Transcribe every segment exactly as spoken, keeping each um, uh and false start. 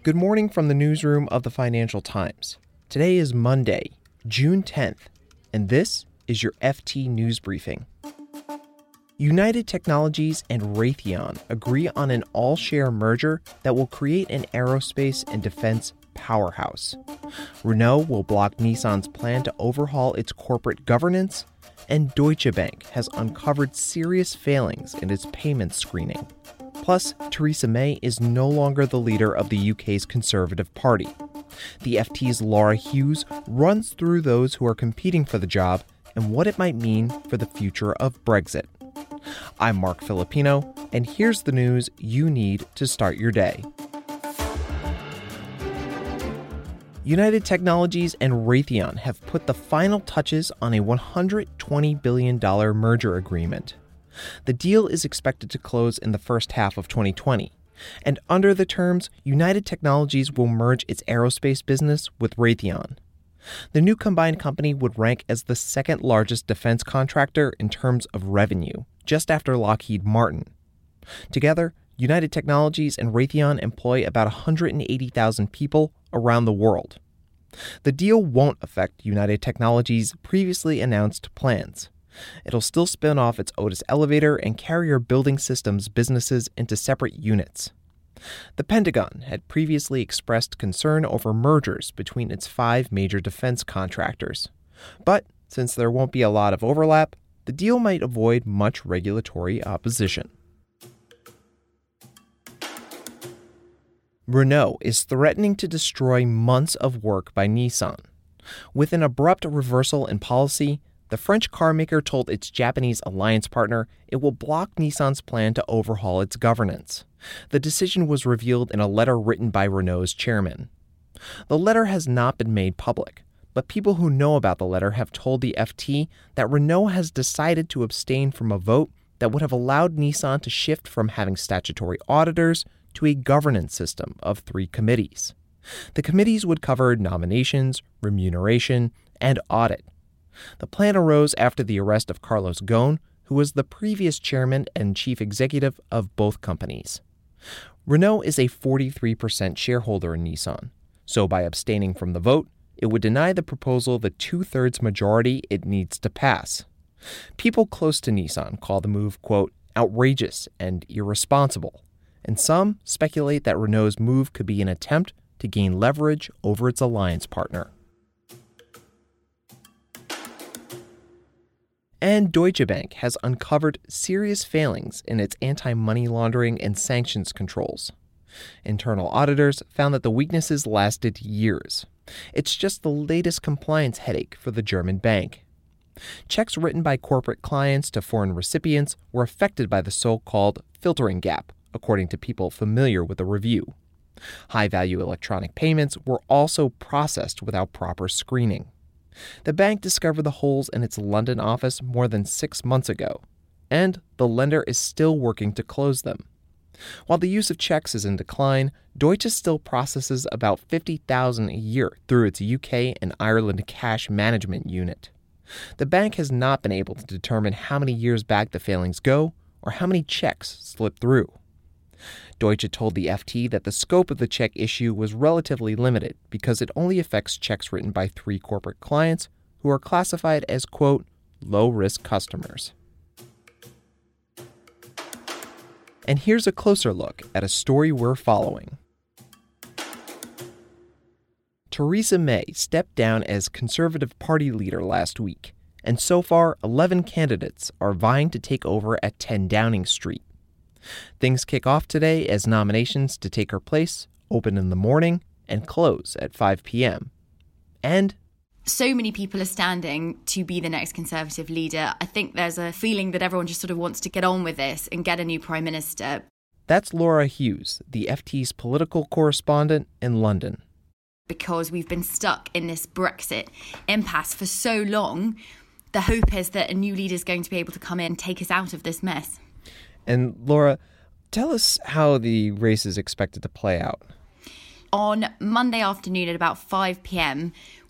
Good morning from the newsroom of the Financial Times. Today is Monday, June tenth, and this is your F T News Briefing. United Technologies and Raytheon agree on an all-share merger that will create an aerospace and defense powerhouse. Renault will block Nissan's plan to overhaul its corporate governance, and Deutsche Bank has uncovered serious failings in its payment screening. Plus, Theresa May is no longer the leader of the U K's Conservative Party. The F T's Laura Hughes runs through those who are competing for the job and what it might mean for the future of Brexit. I'm Mark Filipino, and here's the news you need to start your day. United Technologies and Raytheon have put the final touches on a one hundred twenty billion dollars merger agreement. The deal is expected to close in the first half of twenty twenty, and under the terms, United Technologies will merge its aerospace business with Raytheon. The new combined company would rank as the second largest defense contractor in terms of revenue, just after Lockheed Martin. Together, United Technologies and Raytheon employ about one hundred eighty thousand people around the world. The deal won't affect United Technologies' previously announced plans. It'll still spin off its Otis Elevator and Carrier Building Systems businesses into separate units. The Pentagon had previously expressed concern over mergers between its five major defense contractors. But since there won't be a lot of overlap, the deal might avoid much regulatory opposition. Renault is threatening to destroy months of work by Nissan. With an abrupt reversal in policy, the French carmaker told its Japanese alliance partner it will block Nissan's plan to overhaul its governance. The decision was revealed in a letter written by Renault's chairman. The letter has not been made public, but people who know about the letter have told the F T that Renault has decided to abstain from a vote that would have allowed Nissan to shift from having statutory auditors to a governance system of three committees. The committees would cover nominations, remuneration, and audit. The plan arose after the arrest of Carlos Ghosn, who was the previous chairman and chief executive of both companies. Renault is a forty-three percent shareholder in Nissan, so by abstaining from the vote, it would deny the proposal the two-thirds majority it needs to pass. People close to Nissan call the move, quote, outrageous and irresponsible, and some speculate that Renault's move could be an attempt to gain leverage over its alliance partner. And Deutsche Bank has uncovered serious failings in its anti-money laundering and sanctions controls. Internal auditors found that the weaknesses lasted years. It's just the latest compliance headache for the German bank. Checks written by corporate clients to foreign recipients were affected by the so-called filtering gap, according to people familiar with the review. High-value electronic payments were also processed without proper screening. The bank discovered the holes in its London office more than six months ago, and the lender is still working to close them. While the use of checks is in decline, Deutsche still processes about fifty thousand a year through its U K and Ireland cash management unit. The bank has not been able to determine how many years back the failings go or how many checks slip through. Deutsche told the F T that the scope of the check issue was relatively limited because it only affects checks written by three corporate clients who are classified as, quote, low-risk customers. And here's a closer look at a story we're following. Theresa May stepped down as Conservative Party leader last week, and so far eleven candidates are vying to take over at ten Downing Street. Things kick off today as nominations to take her place open in the morning and close at five p.m. And so many people are standing to be the next Conservative leader. I think there's a feeling that everyone just sort of wants to get on with this and get a new Prime Minister. That's Laura Hughes, the F T's political correspondent in London. Because we've been stuck in this Brexit impasse for so long, the hope is that a new leader is going to be able to come in and take us out of this mess. And Laura, tell us how the race is expected to play out. On Monday afternoon at about five p.m,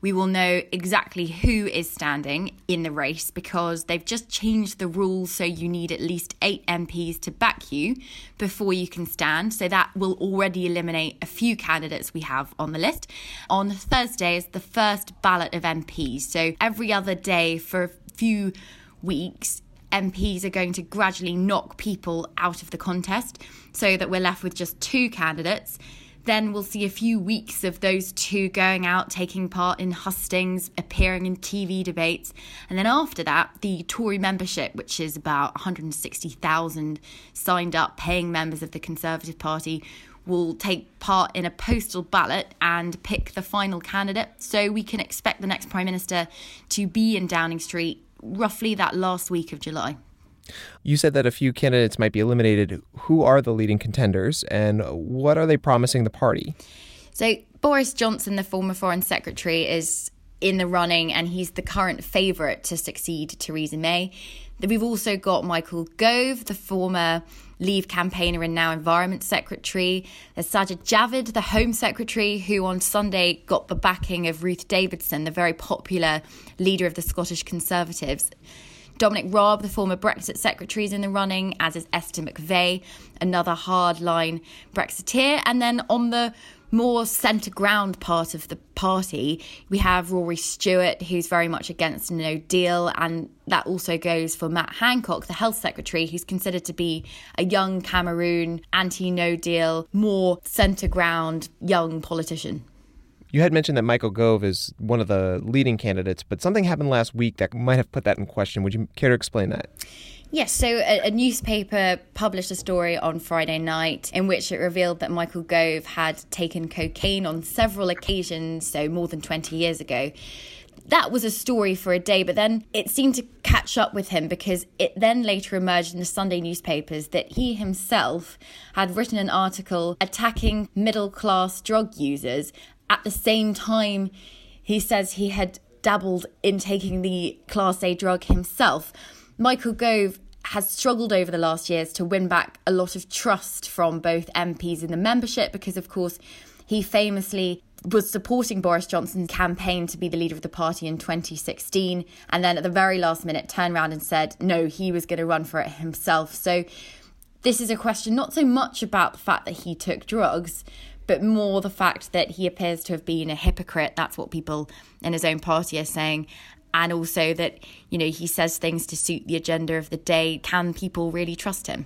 we will know exactly who is standing in the race, because they've just changed the rules, so you need at least eight M Ps to back you before you can stand. So that will already eliminate a few candidates we have on the list. On Thursday is the first ballot of M Ps. So every other day for a few weeks, M Ps are going to gradually knock people out of the contest so that we're left with just two candidates. Then we'll see a few weeks of those two going out, taking part in hustings, appearing in T V debates. And then after that, the Tory membership, which is about one hundred sixty thousand signed up paying members of the Conservative Party, will take part in a postal ballot and pick the final candidate. So we can expect the next Prime Minister to be in Downing Street roughly that last week of July. You said that a few candidates might be eliminated. Who are the leading contenders, and what are they promising the party? So Boris Johnson, the former Foreign Secretary, is in the running, and he's the current favourite to succeed Theresa May. We've also got Michael Gove, the former Leave campaigner and now Environment Secretary. There's Sajid Javid, the Home Secretary, who on Sunday got the backing of Ruth Davidson, the very popular leader of the Scottish Conservatives. Dominic Raab, the former Brexit Secretary, is in the running, as is Esther McVey, another hardline Brexiteer. And then on the more centre ground part of the party, we have Rory Stewart, who's very much against no deal. And that also goes for Matt Hancock, the Health Secretary, who's considered to be a young Cameroon, anti-no deal, more centre ground young politician. You had mentioned that Michael Gove is one of the leading candidates, but something happened last week that might have put that in question. Would you care to explain that? Yes, so a, a newspaper published a story on Friday night in which it revealed that Michael Gove had taken cocaine on several occasions, so more than twenty years ago. That was a story for a day, but then it seemed to catch up with him, because it then later emerged in the Sunday newspapers that he himself had written an article attacking middle-class drug users. At the same time, he says he had dabbled in taking the Class A drug himself. Michael Gove has struggled over the last years to win back a lot of trust from both M Ps in the membership, because, of course, he famously was supporting Boris Johnson's campaign to be the leader of the party in twenty sixteen, and then at the very last minute turned around and said no, he was going to run for it himself. So this is a question not so much about the fact that he took drugs, but more the fact that he appears to have been a hypocrite. That's what people in his own party are saying. And also that, you know, he says things to suit the agenda of the day. Can people really trust him?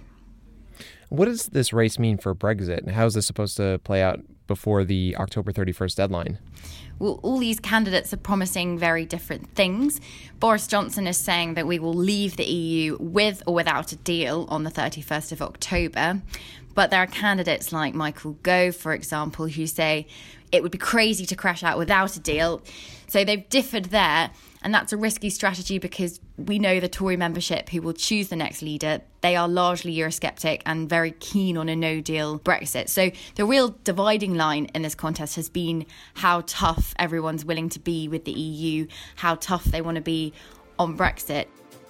What does this race mean for Brexit, and how is this supposed to play out before the October thirty-first deadline? Well, all these candidates are promising very different things. Boris Johnson is saying that we will leave the E U with or without a deal on the thirty-first of October. But there are candidates like Michael Gove, for example, who say it would be crazy to crash out without a deal. So they've differed there. And that's a risky strategy, because we know the Tory membership who will choose the next leader, they are largely Eurosceptic and very keen on a no-deal Brexit. So the real dividing line in this contest has been how tough everyone's willing to be with the E U, how tough they want to be on Brexit.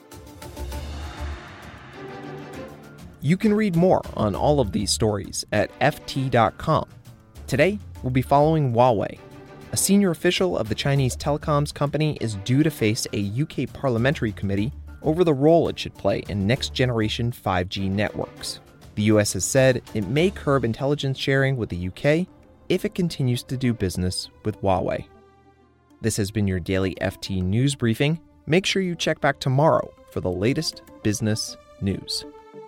You can read more on all of these stories at F T dot com. Today, we'll be following Huawei. A senior official of the Chinese telecoms company is due to face a U K parliamentary committee over the role it should play in next-generation five G networks. The U S has said it may curb intelligence sharing with the U K if it continues to do business with Huawei. This has been your daily F T News Briefing. Make sure you check back tomorrow for the latest business news.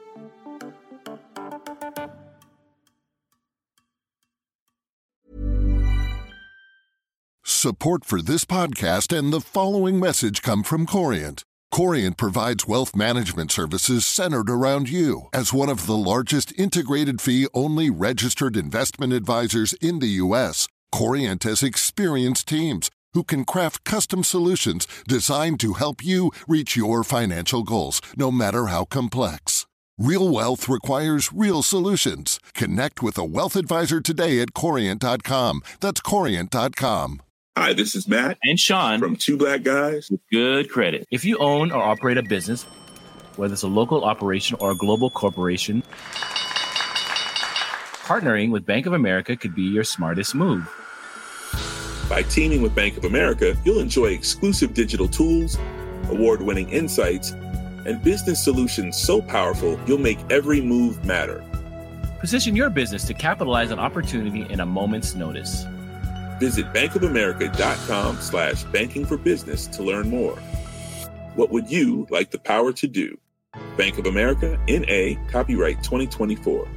Support for this podcast and the following message come from Corient. Corient provides wealth management services centered around you. As one of the largest integrated fee-only registered investment advisors in the U S, Corient has experienced teams who can craft custom solutions designed to help you reach your financial goals, no matter how complex. Real wealth requires real solutions. Connect with a wealth advisor today at Corient dot com. That's Corient dot com. Hi, this is Matt and Sean from Two Black Guys with Good Credit. If you own or operate a business, whether it's a local operation or a global corporation, partnering with Bank of America could be your smartest move. By teaming with Bank of America, you'll enjoy exclusive digital tools, award-winning insights, and business solutions so powerful you'll make every move matter. Position your business to capitalize on opportunity in a moment's notice. Visit bankofamerica.com slash banking for business to learn more. What would you like the power to do? Bank of America, N A, copyright twenty twenty-four.